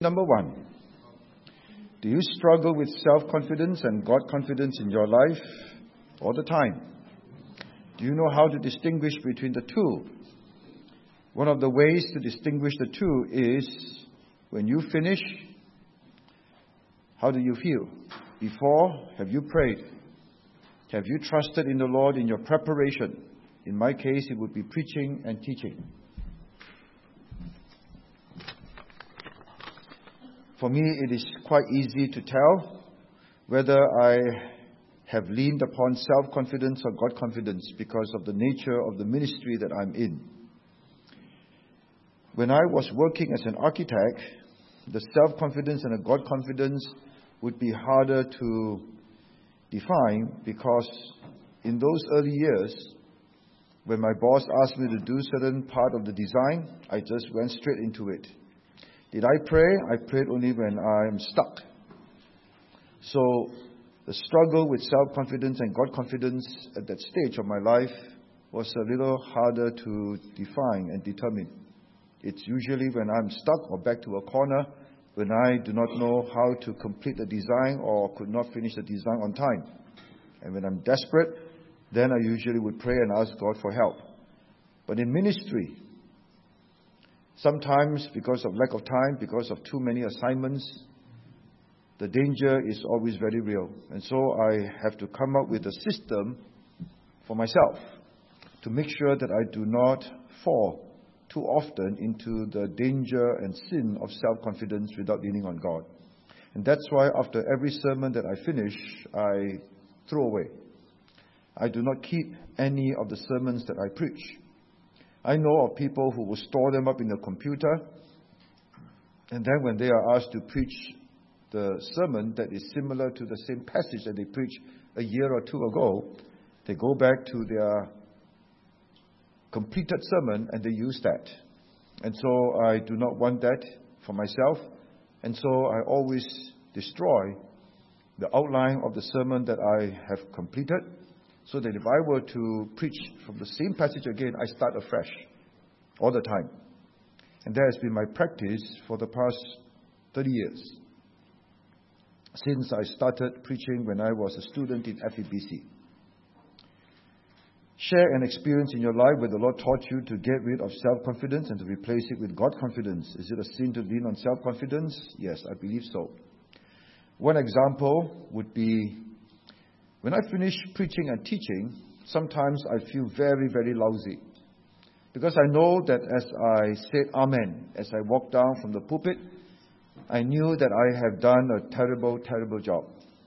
Number one, do you struggle with self-confidence and God-confidence in your life all the time? Do you know how to distinguish between the two? One of the ways to distinguish the two is when you finish, how do you feel? Before, have you prayed? Have you trusted in the Lord in your preparation? In my case, it would be preaching and teaching. For me, it is quite easy to tell whether I have leaned upon self-confidence or God-confidence because of the nature of the ministry that I'm in. When I was working as an architect, the self-confidence and the God-confidence would be harder to define because in those early years, when my boss asked me to do certain part of the design, I just went straight into it. Did I pray? I prayed only when I am stuck. So the struggle with self-confidence and God-confidence at that stage of my life was a little harder to define and determine. It's usually when I'm stuck or back to a corner, when I do not know how to complete the design or could not finish the design on time. And when I'm desperate, then I usually would pray and ask God for help. But in ministry, sometimes because of lack of time, because of too many assignments, the danger is always very real. And so I have to come up with a system for myself to make sure that I do not fall too often into the danger and sin of self-confidence without leaning on God. And that's why after every sermon that I finish, I throw away. I do not keep any of the sermons that I preach. I know of people who will store them up in the computer, and then when they are asked to preach the sermon that is similar to the same passage that they preached a year or two ago, they go back to their completed sermon and they use that. And so I do not want that for myself, and so I always destroy the outline of the sermon that I have completed, so that if I were to preach from the same passage again, I start afresh all the time. And that has been my practice for the past 30 years, since I started preaching when I was a student in FEBC. Share an experience in your life where the Lord taught you to get rid of self-confidence and to replace it with God-confidence. Is it a sin to lean on self-confidence? Yes, I believe so. One example would be when I finish preaching and teaching, sometimes I feel very, very lousy. Because I know that as I said Amen, as I walked down from the pulpit, I knew that I have done a terrible, terrible job.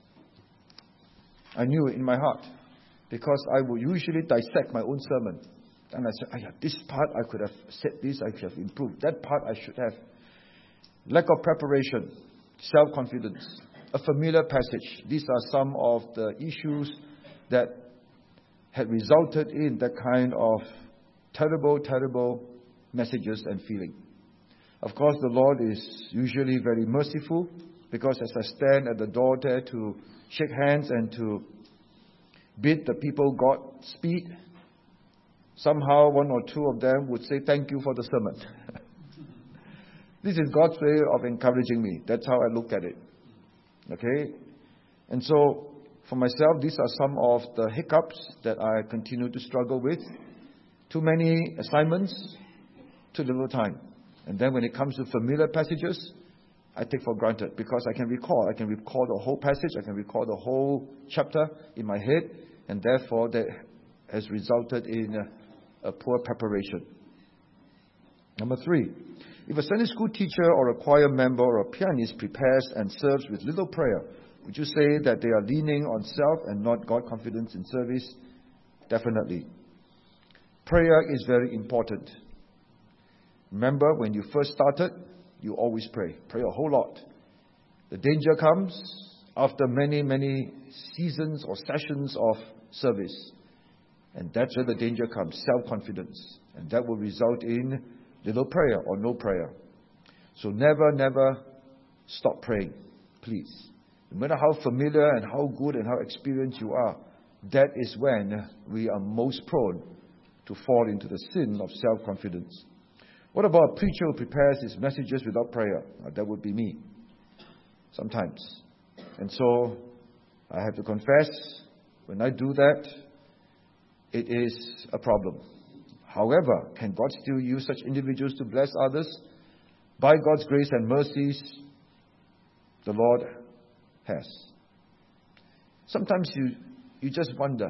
I knew it in my heart. Because I would usually dissect my own sermon. And I said, this part I could have said this, I could have improved. That part I should have. Lack of preparation, self-confidence, a familiar passage. These are some of the issues that had resulted in that kind of terrible, terrible messages and feeling. Of course, the Lord is usually very merciful, because as I stand at the door there to shake hands and to bid the people Godspeed, somehow one or two of them would say, thank you for the sermon. This is God's way of encouraging me. That's how I look at it. Okay? And so, for myself, these are some of the hiccups that I continue to struggle with. Too many assignments, too little time. And then when it comes to familiar passages, I take for granted because I can recall the whole passage, I can recall the whole chapter in my head, and therefore that has resulted in a poor preparation. Number 3, if a Sunday school teacher or a choir member or a pianist prepares and serves with little prayer, would you say that they are leaning on self and not God-confidence in service? Definitely. Prayer is very important. Remember, when you first started, you always pray. Pray a whole lot. The danger comes after many, many seasons or sessions of service. And that's where the danger comes, self-confidence. And that will result in little prayer or no prayer. So never, never stop praying, please. No matter how familiar and how good and how experienced you are, that is when we are most prone to fall into the sin of self-confidence. What about a preacher who prepares his messages without prayer? That would be me, sometimes. And so, I have to confess, when I do that, it is a problem. However, can God still use such individuals to bless others? By God's grace and mercies, the Lord has. Sometimes you just wonder.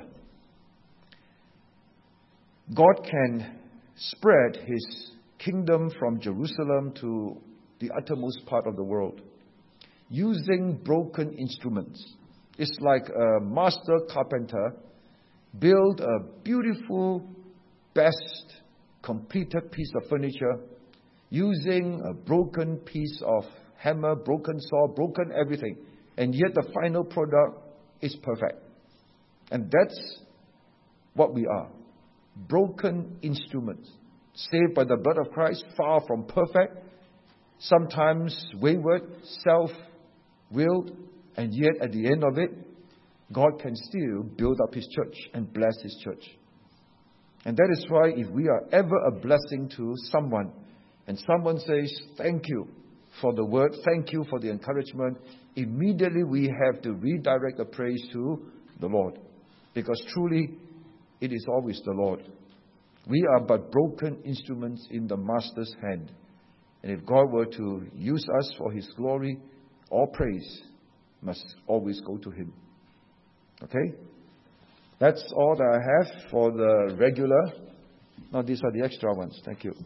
God can spread His kingdom from Jerusalem to the uttermost part of the world using broken instruments. It's like a master carpenter build a beautiful, best, completed piece of furniture using a broken piece of hammer, broken saw, broken everything. And yet the final product is perfect. And that's what we are. Broken instruments. Saved by the blood of Christ, far from perfect. Sometimes wayward, self-willed. And yet at the end of it, God can still build up His church and bless His church. And that is why if we are ever a blessing to someone, and someone says, thank you for the word, thank you for the encouragement, immediately we have to redirect the praise to the Lord. Because truly, it is always the Lord. We are but broken instruments in the Master's hand. And if God were to use us for His glory, all praise must always go to Him. Okay? That's all that I have for the regular. Now these are the extra ones. Thank you.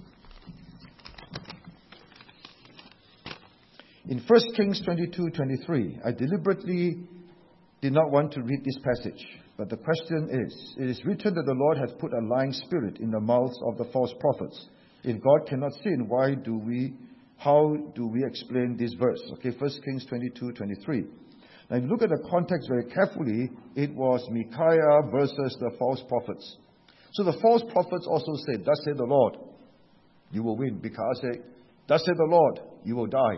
In 1 Kings 22:23, I deliberately did not want to read this passage. But the question is, it is written that the Lord has put a lying spirit in the mouths of the false prophets. If God cannot sin, how do we explain this verse? Okay, 1 Kings 22:23. Now, if you look at the context very carefully, it was Micaiah versus the false prophets. So the false prophets also said, thus said the Lord, you will win. Micaiah said, thus said the Lord, you will die.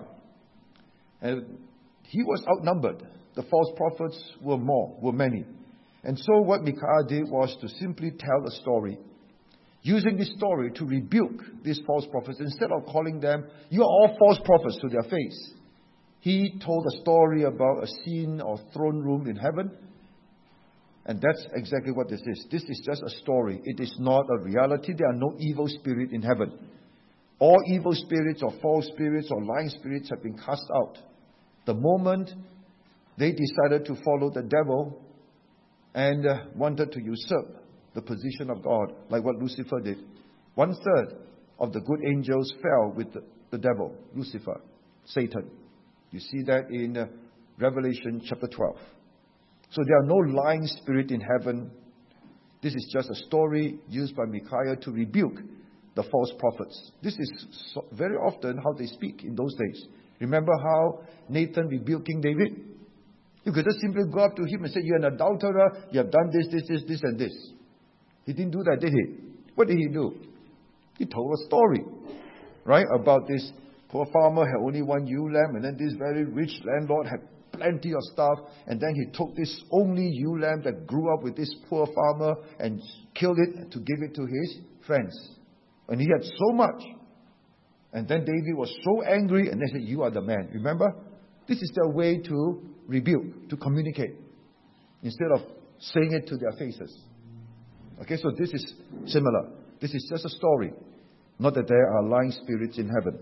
And he was outnumbered. The false prophets were many. And so what Micaiah did was to simply tell a story, using this story to rebuke these false prophets. Instead of calling them, you are all false prophets to their face, he told a story about a scene or throne room in heaven. And that's exactly what this is. This is just a story. It is not a reality. There are no evil spirit in heaven. All evil spirits or false spirits or lying spirits have been cast out. The moment they decided to follow the devil and wanted to usurp the position of God, like what Lucifer did. 1/3 of the good angels fell with the devil, Lucifer, Satan. You see that in Revelation chapter 12. So there are no lying spirit in heaven. This is just a story used by Micaiah to rebuke the false prophets. This is very often how they speak in those days. Remember how Nathan rebuked King David? You could just simply go up to him and say, you're an adulterer, you have done this, and this. He didn't do that, did he? What did he do? He told a story, right? About this poor farmer had only one ewe lamb, and then this very rich landlord had plenty of stuff, and then he took this only ewe lamb that grew up with this poor farmer and killed it to give it to his friends. And he had so much. And then David was so angry, and they said, you are the man. Remember? This is their way to rebuke, to communicate, instead of saying it to their faces. Okay, so this is similar. This is just a story. Not that there are lying spirits in heaven.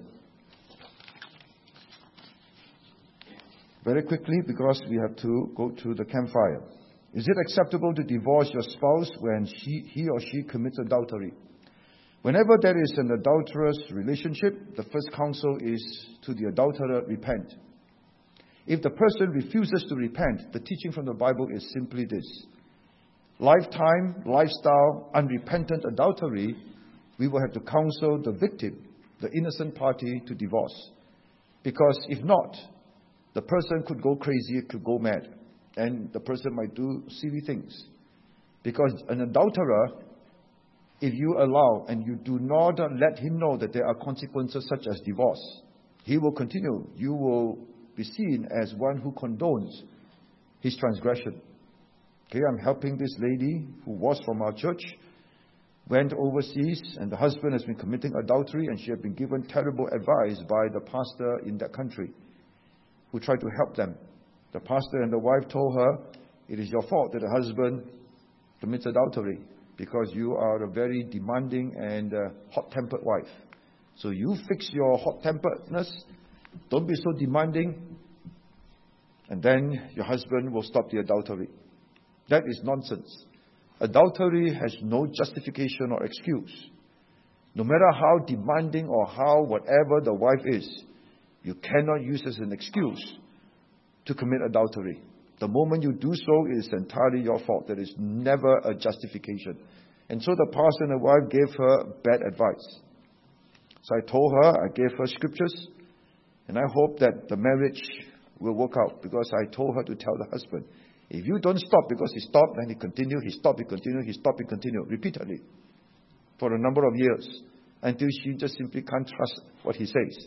Very quickly, because we have to go to the campfire. Is it acceptable to divorce your spouse when he or she commits adultery? Whenever there is an adulterous relationship, the first counsel is to the adulterer, repent. If the person refuses to repent, the teaching from the Bible is simply this. Lifetime, lifestyle, unrepentant adultery, we will have to counsel the victim, the innocent party, to divorce. Because if not, the person could go crazy, could go mad. And the person might do silly things. Because an adulterer, if you allow and you do not let him know that there are consequences such as divorce, he will continue. You will be seen as one who condones his transgression. Okay, I'm helping this lady who was from our church went overseas, and the husband has been committing adultery, and she had been given terrible advice by the pastor in that country who tried to help them. The pastor and the wife told her, it is your fault that the husband commits adultery because you are a very demanding and hot-tempered wife. So you fix your hot-temperedness, don't be so demanding, and then your husband will stop the adultery. That is nonsense. Adultery has no justification or excuse. No matter how demanding or how whatever the wife is, you cannot use as an excuse to commit adultery. The moment you do so, it is entirely your fault. There is never a justification. And so the pastor and the wife gave her bad advice. So I told her, I gave her scriptures, and I hope that the marriage will work out, because I told her to tell the husband, if you don't stop, because he stopped, then he continued, he stopped, he continued, he stopped, he continued, repeatedly, for a number of years, until she just simply can't trust what he says.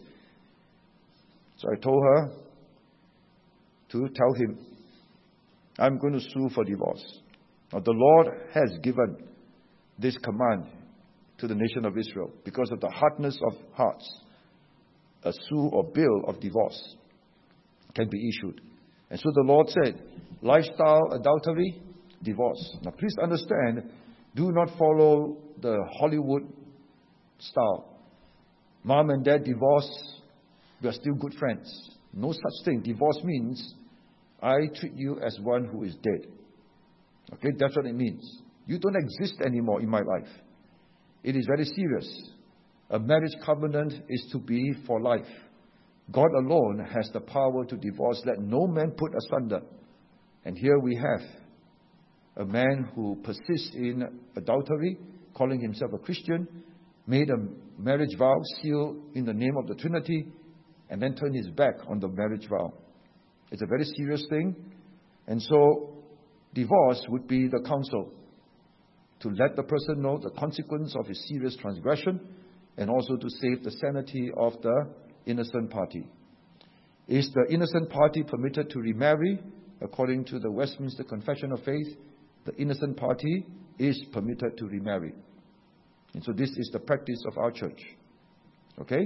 So I told her to tell him, I'm going to sue for divorce. Now the Lord has given this command to the nation of Israel. Because of the hardness of hearts, a sue or bill of divorce can be issued. And so the Lord said, lifestyle adultery, divorce. Now please understand, do not follow the Hollywood style. Mom and dad divorce, we are still good friends. No such thing. Divorce means I treat you as one who is dead. Okay, that's what it means. You don't exist anymore in my life. It is very serious. A marriage covenant is to be for life. God alone has the power to divorce. Let no man put asunder. And here we have a man who persists in adultery, calling himself a Christian, made a marriage vow, sealed in the name of the Trinity, and then turned his back on the marriage vow. It's a very serious thing. And so divorce would be the counsel to let the person know the consequence of his serious transgression, and also to save the sanity of the innocent party. Is the innocent party permitted to remarry? According to the Westminster Confession of Faith, the innocent party is permitted to remarry. And so this is the practice of our church. Okay?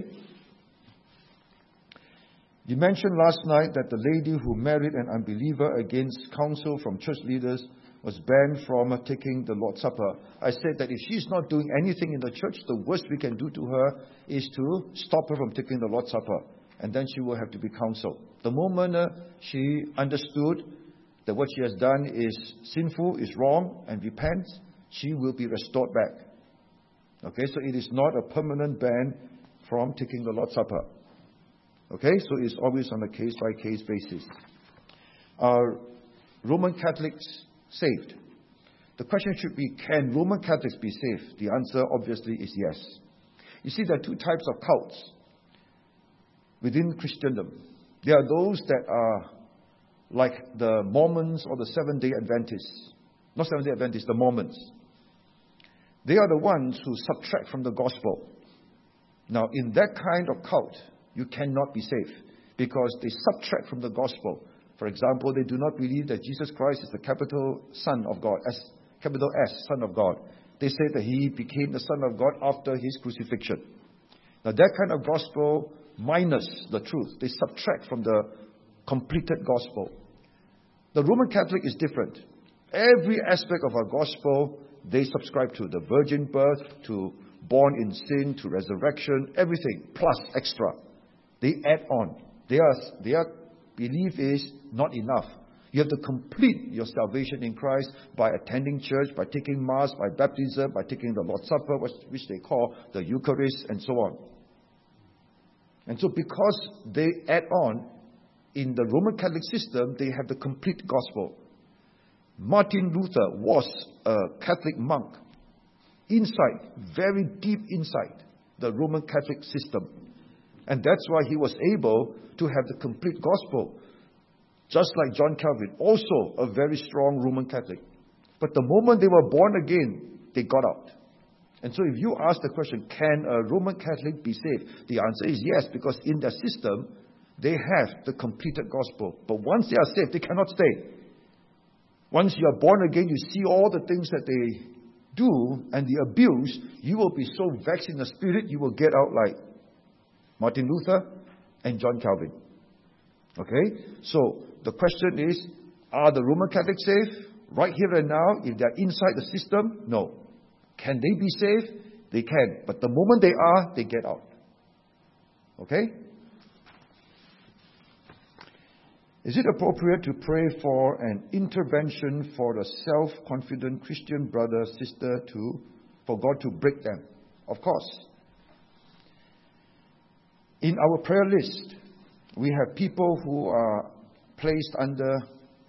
You mentioned last night that the lady who married an unbeliever against counsel from church leaders was banned from taking the Lord's Supper. I said that if she's not doing anything in the church, the worst we can do to her is to stop her from taking the Lord's Supper. And then she will have to be counseled. The moment she understood that what she has done is sinful, is wrong, and repents, she will be restored back. Okay, so it is not a permanent ban from taking the Lord's Supper. Okay, so it's always on a case-by-case basis. Are Roman Catholics saved? The question should be, can Roman Catholics be saved? The answer obviously is yes. You see, there are two types of cults within Christendom. There are those that are like the Mormons or the Seventh-day Adventists. Not Seventh-day Adventists, the Mormons. They are the ones who subtract from the gospel. Now, in that kind of cult, you cannot be saved because they subtract from the gospel. For example, they do not believe that Jesus Christ is the capital Son of God, capital S, Son of God. They say that He became the Son of God after His crucifixion. Now, that kind of gospel minus the truth. They subtract from the completed gospel. The Roman Catholic is different. Every aspect of our gospel they subscribe to. The virgin birth, to born in sin, to resurrection, everything, plus extra. They add on. Their belief is not enough. You have to complete your salvation in Christ by attending church, by taking Mass, by baptism, by taking the Lord's Supper, which they call the Eucharist, and so on. And so because they add on, in the Roman Catholic system, they have the complete gospel. Martin Luther was a Catholic monk. Inside, very deep inside the Roman Catholic system. And that's why he was able to have the complete gospel. Just like John Calvin, also a very strong Roman Catholic. But the moment they were born again, they got out. And so if you ask the question, can a Roman Catholic be saved? The answer is yes, because in their system, they have the completed gospel. But once they are saved, they cannot stay. Once you are born again, you see all the things that they do and the abuse, you will be so vexed in the spirit, you will get out like Martin Luther and John Calvin. Okay? So, the question is, are the Roman Catholics safe? Right here and now, if they're inside the system, no. Can they be safe? They can. But the moment they are, they get out. Okay? Is it appropriate to pray for an intervention for a self-confident Christian brother, sister, for God to break them? Of course. In our prayer list, we have people who are placed under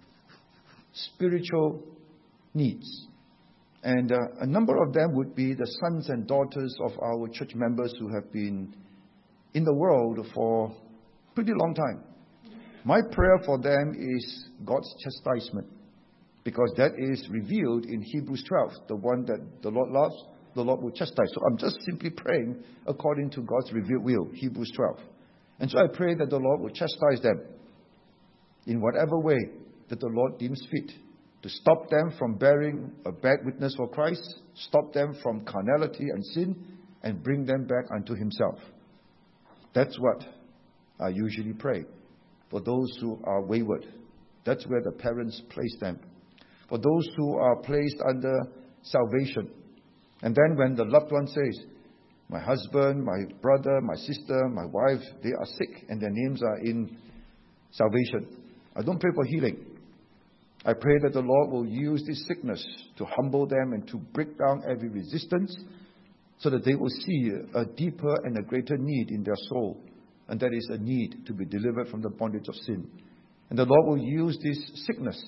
spiritual needs. And a number of them would be the sons and daughters of our church members who have been in the world for a pretty long time. My prayer for them is God's chastisement, because that is revealed in Hebrews 12, the one that the Lord loves, the Lord will chastise. So I'm just simply praying according to God's revealed will, Hebrews 12. And so I pray that the Lord will chastise them in whatever way that the Lord deems fit, to stop them from bearing a bad witness for Christ, stop them from carnality and sin, and bring them back unto Himself. That's what I usually pray for those who are wayward. That's where the parents place them. For those who are placed under salvation. And then when the loved one says, my husband, my brother, my sister, my wife, they are sick and their names are in salvation, I don't pray for healing. I pray that the Lord will use this sickness to humble them and to break down every resistance, so that they will see a deeper and a greater need in their soul, and that is a need to be delivered from the bondage of sin. And the Lord will use this sickness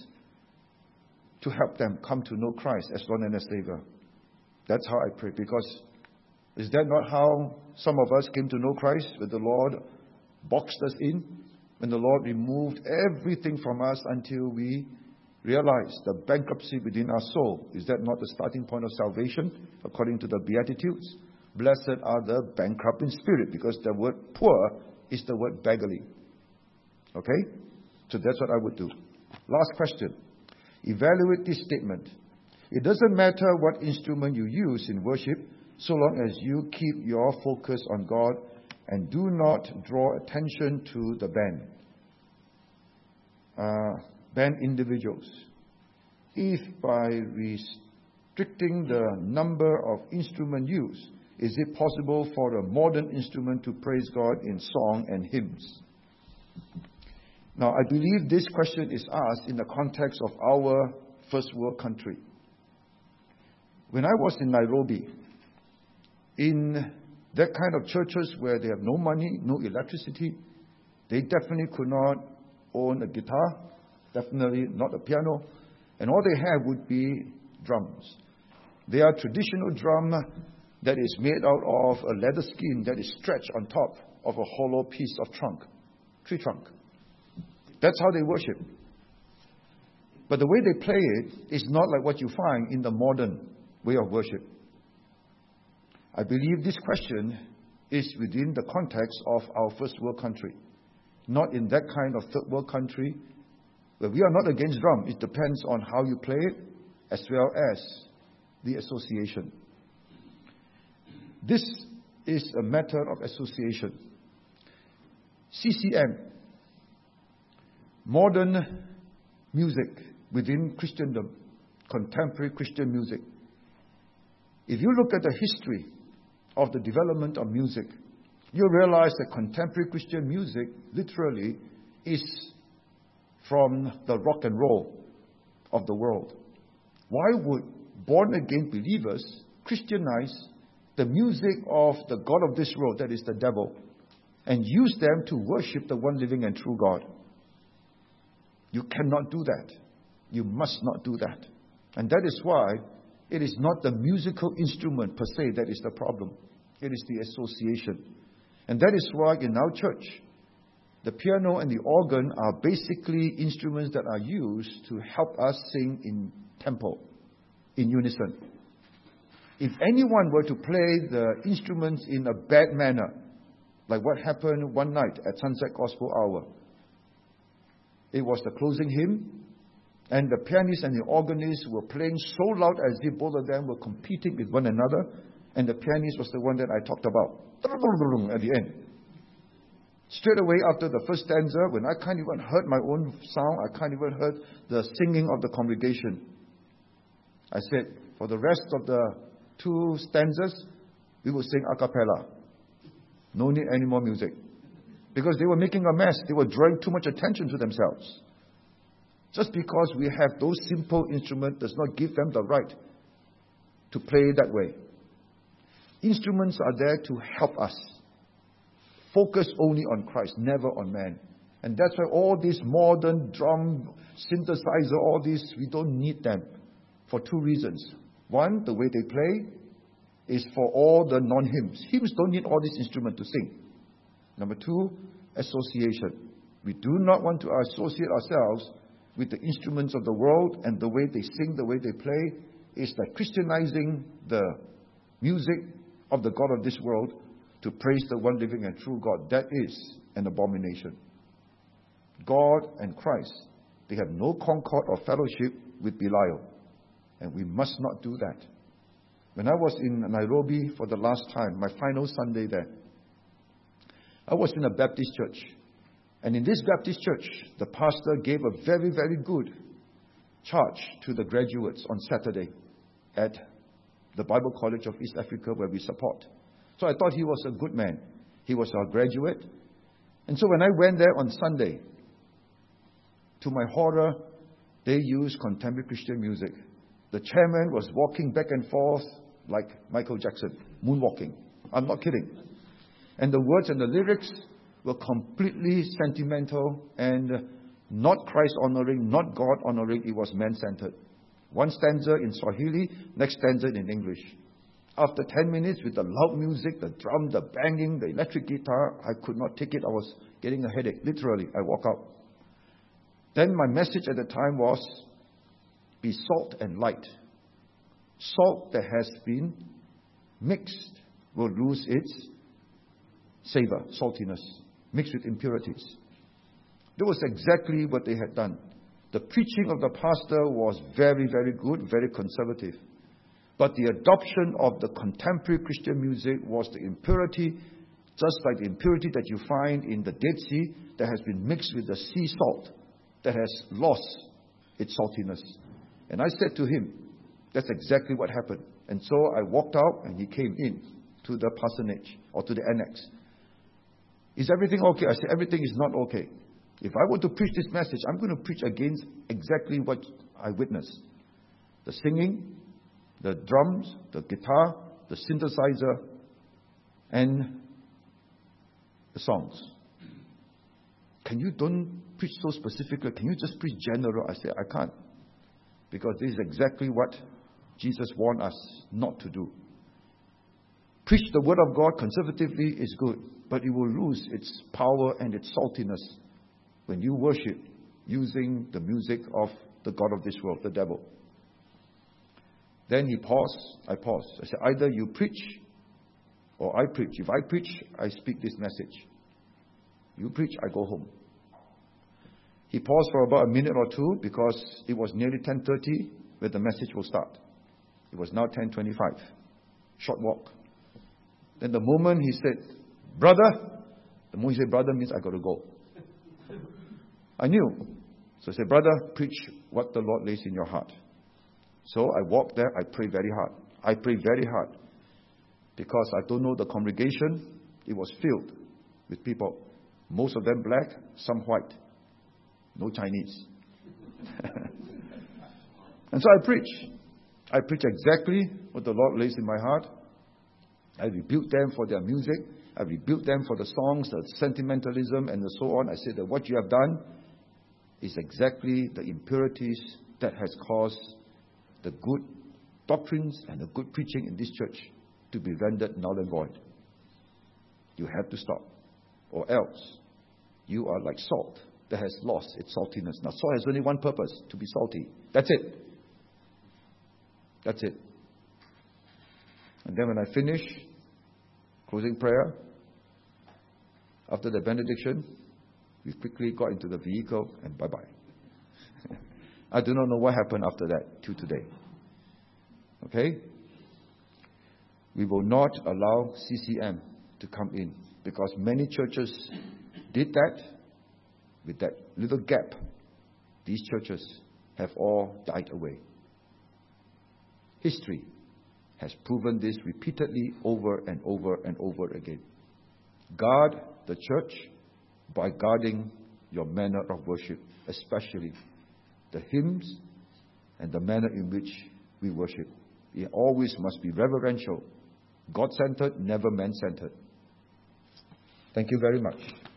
to help them come to know Christ as Lord and as Savior. That's how I pray, because is that not how some of us came to know Christ? When the Lord boxed us in, when the Lord removed everything from us until we realize the bankruptcy within our soul. Is that not the starting point of salvation? According to the Beatitudes, blessed are the bankrupt in spirit, because the word poor is the word beggarly. Okay? So that's what I would do. Last question. Evaluate this statement. It doesn't matter what instrument you use in worship, so long as you keep your focus on God and do not draw attention to the band individuals. If by restricting the number of instrument used, is it possible for a modern instrument to praise God in song and hymns? Now, I believe this question is asked in the context of our first world country. When I was in Nairobi, in that kind of churches where they have no money, no electricity, they definitely could not own a guitar, definitely not a piano, and all they have would be drums. They are traditional drum that is made out of a leather skin that is stretched on top of a hollow piece of tree trunk. That's how they worship. But the way they play it is not like what you find in the modern way of worship. I believe this question is within the context of our first world country, not in that kind of third world country where we are not against drum. It depends on how you play it as well as the association. This is a matter of association. CCM, modern music within Christendom, contemporary Christian music. If you look at the history of the development of music, you realize that contemporary Christian music literally is from the rock and roll of the world. Why would born-again believers Christianize the music of the god of this world, that is the devil, and use them to worship the one living and true God? You cannot do that. You must not do that. And that is why it is not the musical instrument per se that is the problem. It is the association. And that is why in our church, the piano and the organ are basically instruments that are used to help us sing in tempo, in unison. If anyone were to play the instruments in a bad manner, like what happened one night at Sunset Gospel Hour, it was the closing hymn, And the pianist and the organist were playing so loud as if both of them were competing with one another. And the pianist was the one that I talked about at the end. Straight away after the first stanza, when I can't even hear my own sound, I can't even hear the singing of the congregation, I said, for the rest of the 2 stanzas, we will sing a cappella. No need any more music. Because they were making a mess. They were drawing too much attention to themselves. Just because we have those simple instruments does not give them the right to play that way. Instruments are there to help us. Focus only on Christ, never on man. And that's why all these modern drum, synthesizer, all these, we don't need them for 2 reasons. One, the way they play is for all the non-hymns. Hymns don't need all these instruments to sing. Number 2, association. We do not want to associate ourselves with the instruments of the world, and the way they sing, the way they play, is like Christianizing the music of the God of this world to praise the one living and true God. That is an abomination. God and Christ, they have no concord or fellowship with Belial. And we must not do that. When I was in Nairobi for the last time, my final Sunday there, I was in a Baptist church. And in this Baptist church, the pastor gave a very, very good charge to the graduates on Saturday at the Bible College of East Africa, where we support. So I thought he was a good man. He was our graduate. And so when I went there on Sunday, to my horror, they used contemporary Christian music. The chairman was walking back and forth like Michael Jackson, moonwalking. I'm not kidding. And the words and the lyrics were completely sentimental and not Christ-honoring, not God-honoring. It was man-centered. One stanza in Swahili, next stanza in English. After 10 minutes with the loud music, the drum, the banging, the electric guitar, I could not take it. I was getting a headache. Literally, I walk out. Then my message at the time was, be salt and light. Salt that has been mixed will lose its savor, saltiness, mixed with impurities. That was exactly what they had done. The preaching of the pastor was very, very good, very conservative. But the adoption of the contemporary Christian music was the impurity, just like the impurity that you find in the Dead Sea that has been mixed with the sea salt that has lost its saltiness. And I said to him, that's exactly what happened. And so I walked out and he came in to the parsonage or to the annex. Is everything okay? I said, everything is not okay. If I were to preach this message, I'm going to preach against exactly what I witnessed. The singing, the drums, the guitar, the synthesizer, and the songs. Can you don't preach so specifically? Can you just preach general? I said, I can't. Because this is exactly what Jesus warned us not to do. Preach the word of God conservatively is good, but it will lose its power and its saltiness when you worship using the music of the God of this world, the devil. Then he paused, I paused. I said, either you preach or I preach. If I preach, I speak this message. You preach, I go home. He paused for about a minute or two because it was nearly 10:30 where the message will start. It was now 10:25. Short walk. Then the moment he said, brother, the moment he said brother means I got to go. I knew. So I said, brother, preach what the Lord lays in your heart. So I walked there, I prayed very hard. I prayed very hard because I don't know the congregation. It was filled with people. Most of them black, some white. No Chinese. And so I preach. I preach exactly what the Lord lays in my heart. I rebuked them for their music. I rebuked them for the songs, the sentimentalism, and so on. I said that what you have done is exactly the impurities that has caused the good doctrines and the good preaching in this church to be rendered null and void. You have to stop. Or else, you are like salt that has lost its saltiness. Now, salt has only one purpose, to be salty. That's it. That's it. And then when I finish, closing prayer, after the benediction, we quickly got into the vehicle and bye-bye. I do not know what happened after that till today. Okay? We will not allow CCM to come in because many churches did that. With that little gap, these churches have all died away. History has proven this repeatedly over and over and over again. Guard the church by guarding your manner of worship, especially the hymns and the manner in which we worship. It always must be reverential, God-centered, never man-centered. Thank you very much.